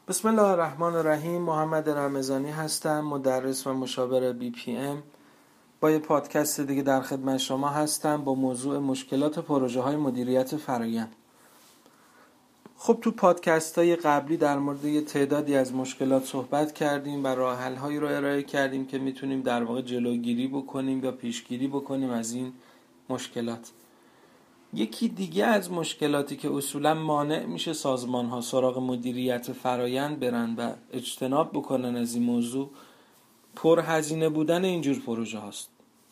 بسم الله الرحمن الرحیم. محمد رمضانی هستم، مدرس و مشاور BPM. با یه پادکست دیگه در خدمت شما هستم با موضوع مشکلات پروژه های مدیریت فرآیند. خب تو پادکست های قبلی در مورد یه تعدادی از مشکلات صحبت کردیم و راه حل هایی رو ارائه کردیم که میتونیم در واقع جلوگیری بکنیم یا پیشگیری بکنیم از این مشکلات. یکی دیگه از مشکلاتی که اصولا مانع میشه سازمان ها سراغ مدیریت فرآیند برن و اجتناب بکنن از این موضوع، پرهزینه بودن اینجور پروژه هاست.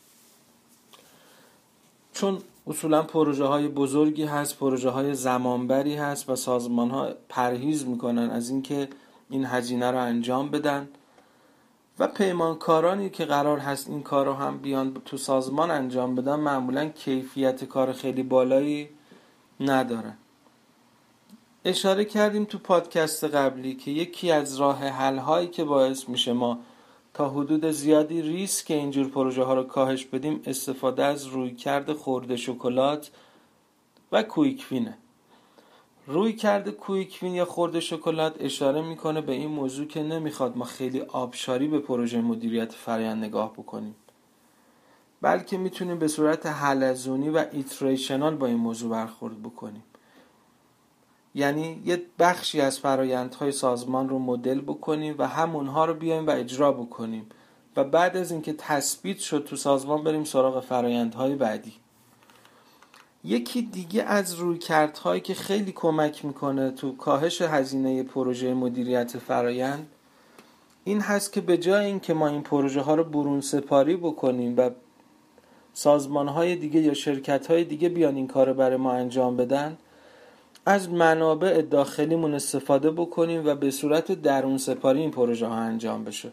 چون اصولا پروژه های بزرگی هست، پروژه های زمانبری هست و سازمان ها پرهیز میکنن از اینکه این هزینه رو انجام بدن و پیمانکارانی که قرار هست این کار رو هم بیان تو سازمان انجام بدن معمولا کیفیت کار خیلی بالایی ندارن. اشاره کردیم تو پادکست قبلی که یکی از راه حل هایی که باعث میشه ما تا حدود زیادی ریسک اینجور پروژه ها رو کاهش بدیم استفاده از رویکرد خرده شکلات و کویکوینه. رویکرد کویکوین یا خرده شکلات اشاره میکنه به این موضوع که نمیخواد ما خیلی آبشاری به پروژه مدیریت فرآیند نگاه بکنیم، بلکه میتونیم به صورت حلزونی و ایتریشنال با این موضوع برخورد بکنیم. یعنی یه بخشی از فرآیندهای سازمان رو مدل بکنیم و همونها رو بیایم و اجرا بکنیم و بعد از اینکه تثبیت شد تو سازمان بریم سراغ فرآیندهای بعدی. یکی دیگه از رویکردهایی که خیلی کمک میکنه تو کاهش هزینه پروژه مدیریت فرآیند این هست که به جای اینکه ما این پروژه ها رو برون سپاری بکنیم و سازمانهای دیگه یا شرکتهای دیگه بیان این کار رو برای ما انجام بدن، از منابع داخلیمون استفاده بکنیم و به صورت درون سپاری این پروژه ها انجام بشه.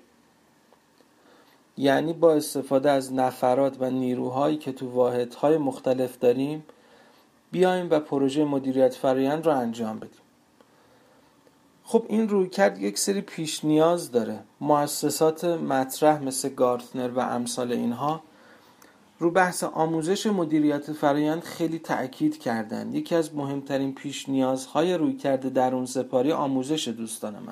یعنی با استفاده از نفرات و نیروهایی که تو واحدهای مختلف داریم بیایم و پروژه مدیریت فرآیند رو انجام بدیم. خب این رویکرد یک سری پیش نیاز داره. مؤسسات مطرح مثل گارتنر و امثال اینها رو بحث آموزش مدیریت فرآیند خیلی تأکید کردن. یکی از مهمترین پیش نیازهای رویکرد درون سپاری آموزش دوستان من.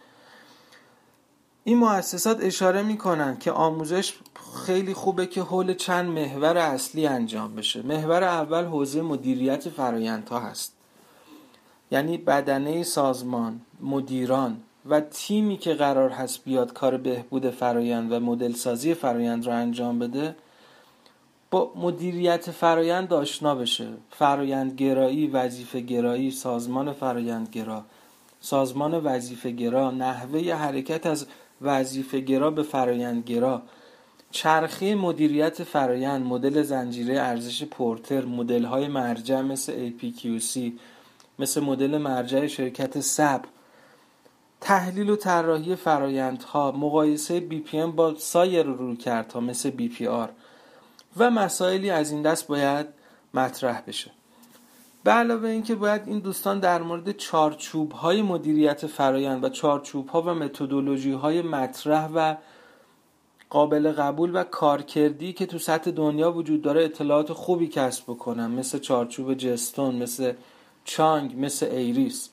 این مؤسسات اشاره میکنن که آموزش خیلی خوبه که حول چند محور اصلی انجام بشه. محور اول حوزه مدیریت فرآیندها هست، یعنی بدنه سازمان، مدیران و تیمی که قرار هست بیاد کار بهبود فرآیند و مدل سازی فرآیند رو انجام بده با مدیریت فرآیند آشنا بشه. فرآیندگرایی، وظیفه گرایی، سازمان فرآیندگرا، سازمان وظیفه گرا، نحوه حرکت از وظیفه گرا به فرآیندگرا، چرخه مدیریت فرآیند، مدل زنجیره ارزش پورتر، مدل‌های مرجع مثل APQC، مثل مدل مرجع شرکت سب، تحلیل و طراحی فرآیندها، مقایسه BPM با سایر رویکردها مثل BPR و مسائلی از این دست باید مطرح بشه. به علاوه اینکه باید این دوستان در مورد چارچوب‌های مدیریت فرآیند و چارچوب‌ها و متدولوژی‌های مطرح و قابل قبول و کارکردی که تو سطح دنیا وجود داره اطلاعات خوبی کسب بکنن، مثل چارچوب جستون، مثل چانگ، مثل ایریس.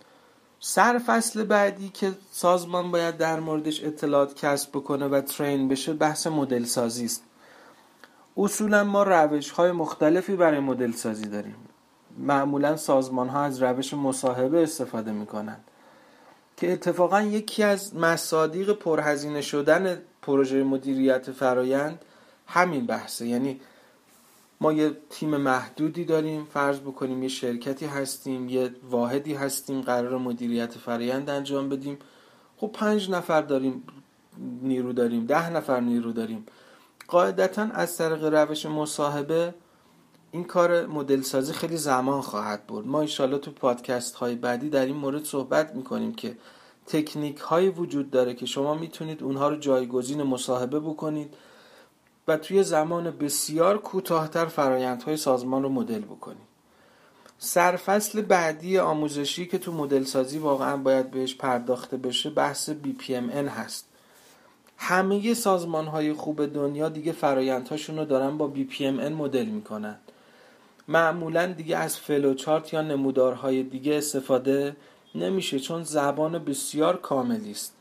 سرفصل بعدی که سازمان باید در موردش اطلاعات کسب بکنه و ترین بشه بحث مدل سازی است. اصولا ما روش‌های مختلفی برای مدل سازی داریم. معمولا سازمان‌ها از روش مصاحبه استفاده می‌کنن که اتفاقا یکی از مصادیق پرهزینه شدن پروژه مدیریت فرآیند همین بحثه. یعنی ما یه تیم محدودی داریم، فرض بکنیم یه شرکتی هستیم، یه واحدی هستیم، قرار مدیریت فرآیند انجام بدیم. خب 5 نفر داریم نیرو داریم، 10 نفر نیرو داریم. قاعدتاً از طریق روش مصاحبه این کار مدل سازی خیلی زمان خواهد برد. ما انشالله تو پادکست های بعدی در این مورد صحبت میکنیم که تکنیک های وجود داره که شما میتونید اونها رو جایگزین مصاحبه بکنید و توی زمان بسیار کوتاه‌تر فرآیندهای سازمان رو مدل بکنید. سرفصل بعدی آموزشی که تو مدل سازی واقعا باید بهش پرداخته بشه بحث BPMN هست. همه سازمان‌های خوب دنیا دیگه فرآیندهاشون رو دارن با BPMN مدل میکنن. معمولا دیگه از فلوچارت یا نمودارهای دیگه استفاده نمیشه، چون زبان بسیار کاملی است.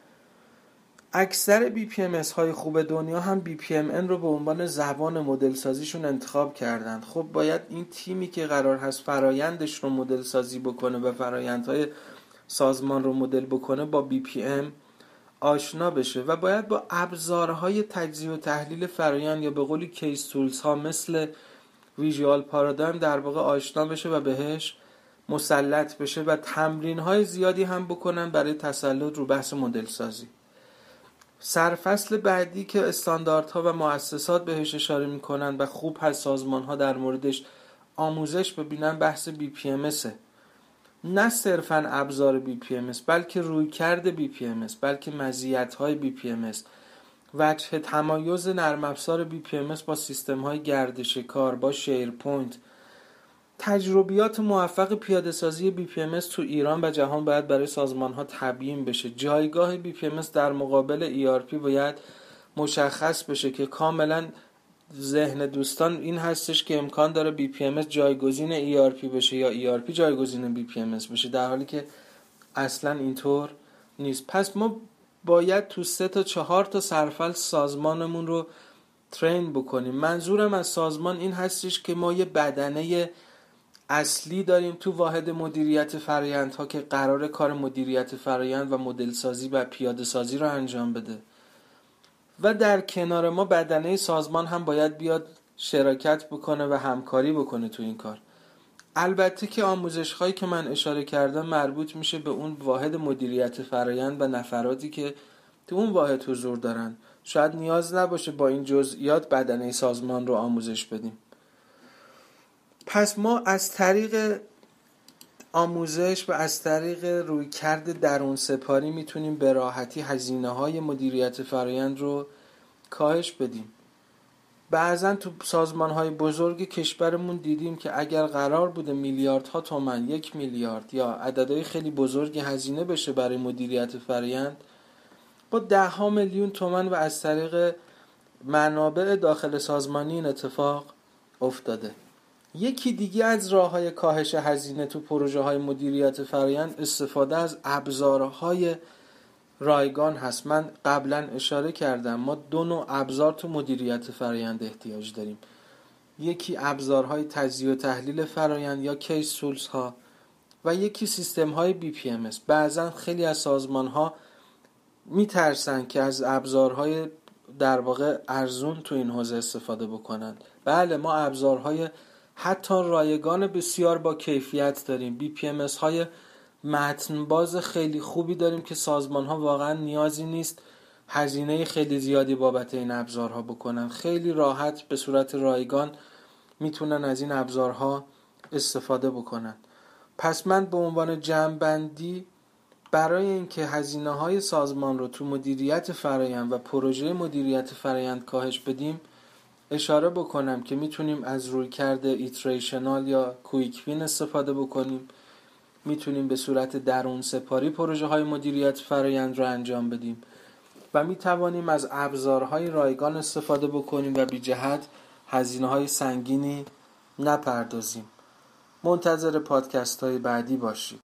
اکثر BPMS های خوب دنیا هم BPMN رو به عنوان زبان مدل سازیشون انتخاب کردن. خب باید این تیمی که قرار هست فرایندش رو مدل سازی بکنه و فرایندهای سازمان رو مدل بکنه با BPM آشنا بشه و باید با ابزارهای تجزیه و تحلیل فرایند یا به قولی کیس تولز ها مثل ویژوال پارادایم در واقع آشنا بشه و بهش مسلط بشه و تمرین های زیادی هم بکنن برای تسلط رو بحث مدل سازی. سرفصل بعدی که استانداردها و مؤسسات بهش اشاره میکنن و خوب هست سازمان ها در موردش آموزش ببینن بحث BPMS، نه صرفاً ابزار BPMS بلکه رویکرد BPMS، بلکه مزیت‌های BPMS، وجه تمایز نرم افزار BPMS با سیستم‌های گردش کار، با شیرپوینت. تجربیات موفق پیاده‌سازی BPMS تو ایران و جهان باید برای سازمان‌ها تبیین بشه. جایگاه BPMS در مقابل ERP باید مشخص بشه که کاملاً ذهن دوستان این هستش که امکان داره BPMS جایگزین ERP بشه یا ERP جایگزین BPMS بشه، در حالی که اصلا اینطور نیست. پس ما باید تو 3 تا 4 تا سرفصل سازمانمون رو ترین بکنیم. منظورم از سازمان این هستش که ما یه بدنه اصلی داریم تو واحد مدیریت فرآیندها که قراره کار مدیریت فرآیند و مدل سازی و پیاده سازی رو انجام بده و در کنار ما بدنه سازمان هم باید بیاد شراکت بکنه و همکاری بکنه تو این کار. البته که آموزش هایی که من اشاره کردم مربوط میشه به اون واحد مدیریت فرآیند و نفراتی که تو اون واحد حضور دارن. شاید نیاز نباشه با این جزئیات بدنه سازمان رو آموزش بدیم. پس ما از طریق آموزش و از طریق رویکرد درون سپاری میتونیم به راحتی هزینه‌های مدیریت فرآیند رو کاهش بدیم. بعضن تو سازمان‌های بزرگ کشورمون دیدیم که اگر قرار بوده میلیاردها تومان، 1 میلیارد یا عددهای خیلی بزرگی هزینه بشه برای مدیریت فرآیند، با 10 میلیون تومان و از طریق منابع داخل سازمانی این اتفاق افتاده. یکی دیگه از راه‌های کاهش هزینه تو پروژه‌های مدیریت فرآیند استفاده از ابزارهای رایگان هست. من قبلا اشاره کردم ما 2 نوع ابزار تو مدیریت فرآیند احتیاج داریم. یکی ابزارهای تجزیه و تحلیل فرآیند یا کیس تولز ها و یکی سیستم‌های BPMS. بعضا خیلی از سازمان‌ها میترسن که از ابزارهای در واقع ارزون تو این حوزه استفاده بکنن. بله ما ابزارهای حتی رایگان بسیار با کیفیت داریم. BPMS های متنباز خیلی خوبی داریم که سازمان ها واقعا نیازی نیست هزینه خیلی زیادی بابت این ابزارها بکنن. خیلی راحت به صورت رایگان میتونن از این ابزارها استفاده بکنن. پس من به عنوان جمع‌بندی برای اینکه هزینه های سازمان رو تو مدیریت فرآیند و پروژه مدیریت فرآیند کاهش بدیم اشاره بکنم که میتونیم از رویکرد ایتریشنال یا کویک وین استفاده بکنیم. میتونیم به صورت درون سپاری پروژه های مدیریت فرآیند رو انجام بدیم و میتوانیم از ابزارهای رایگان استفاده بکنیم و بی جهت هزینه های سنگینی نپردازیم. منتظر پادکست های بعدی باشید.